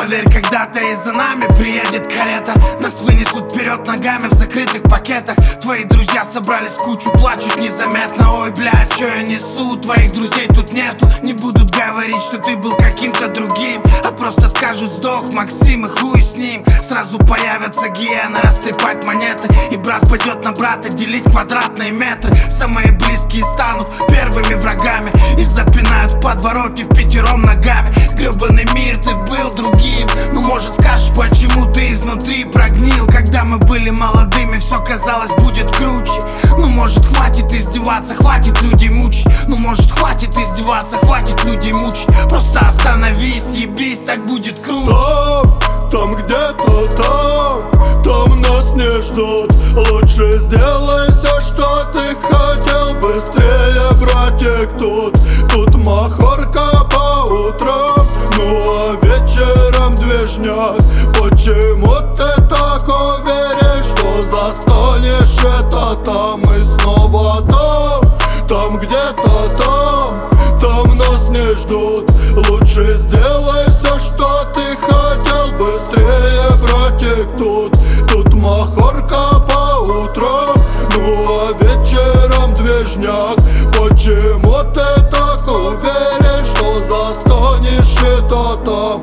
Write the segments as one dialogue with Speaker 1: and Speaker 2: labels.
Speaker 1: Поверь, когда-то и за нами приедет карета. Нас вынесут вперед ногами в закрытых пакетах. Твои друзья собрались в кучу, плачут незаметно. Ой, бля, чё я несу? Твоих друзей тут нету. Не будут говорить, что ты был каким-то другим, а просто скажут: сдох Максим, и хуй с ним. Сразу появятся гиены, растрепать монеты, и брат пойдет на брата делить квадратные метры. Самые близкие станут первыми врагами и запинают в подворотне впятером ногами. Гребаный мир, ты был другим. Ну, может, скажешь, почему ты изнутри прогнил? Когда мы были молодыми, все казалось будет круче. Ну, может, хватит издеваться, хватит людей мучить. Ну, может, хватит издеваться, хватит людей мучить. Просто остановись, ебись, так будет круто.
Speaker 2: Там где-то там нас не ждут. Лучше сделай все, что ты хотел. Быстрее, братик, тут махорка по утрам, ну а вечером движняк. Почему ты так уверен, что застанешь это там и снова там где-то там нас не ждут. Лучше сделай все, что ты хотел. Быстрее, братик, тут махорка по утрам, ну а вечером движняк. Почему ты так уверен, что застанешь это там?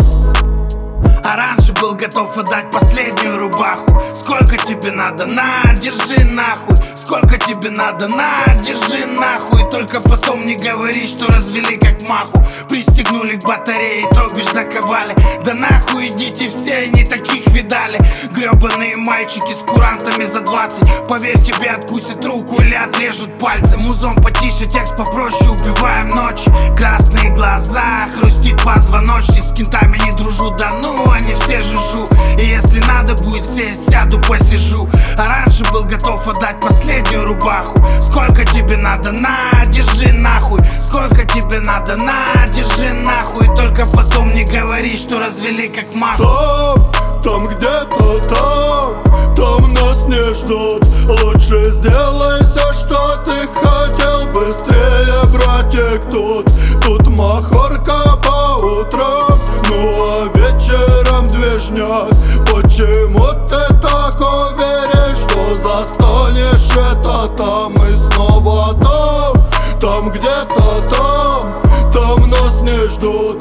Speaker 1: А раньше был готов отдать последнюю рубаху. Сколько тебе надо? На, держи нахуй. Сколько тебе надо? На, держи нахуй. Только потом не говори, что развели как маху. Пристегнули к батарее, то бишь заковали. Да нахуй идите все, не таких видали. Гребаные мальчики с курантами за 20. Поверь, тебе откусят руку или отрежут пальцы. Музон потише, текст попроще, убиваем ночь. Красные глаза, хрустит позвоночник. С кентами не дружу, да ну, они все жужжу. И если надо будет сесть, сяду, посижу. А раньше был готов отдать последнюю рубаху. Сколько тебе надо? На, держи нахуй. Сколько тебе надо? На, держи нахуй. Только потом не говори, что развели как маху.
Speaker 2: Там где-то там нас не ждут. Лучше сделай все, что ты хотел. Быстрее, братик, тут махорка по утрам, ну а вечером движняк. Почему ты так уверен, что застанешь это там и снова там где-то там нас не ждут.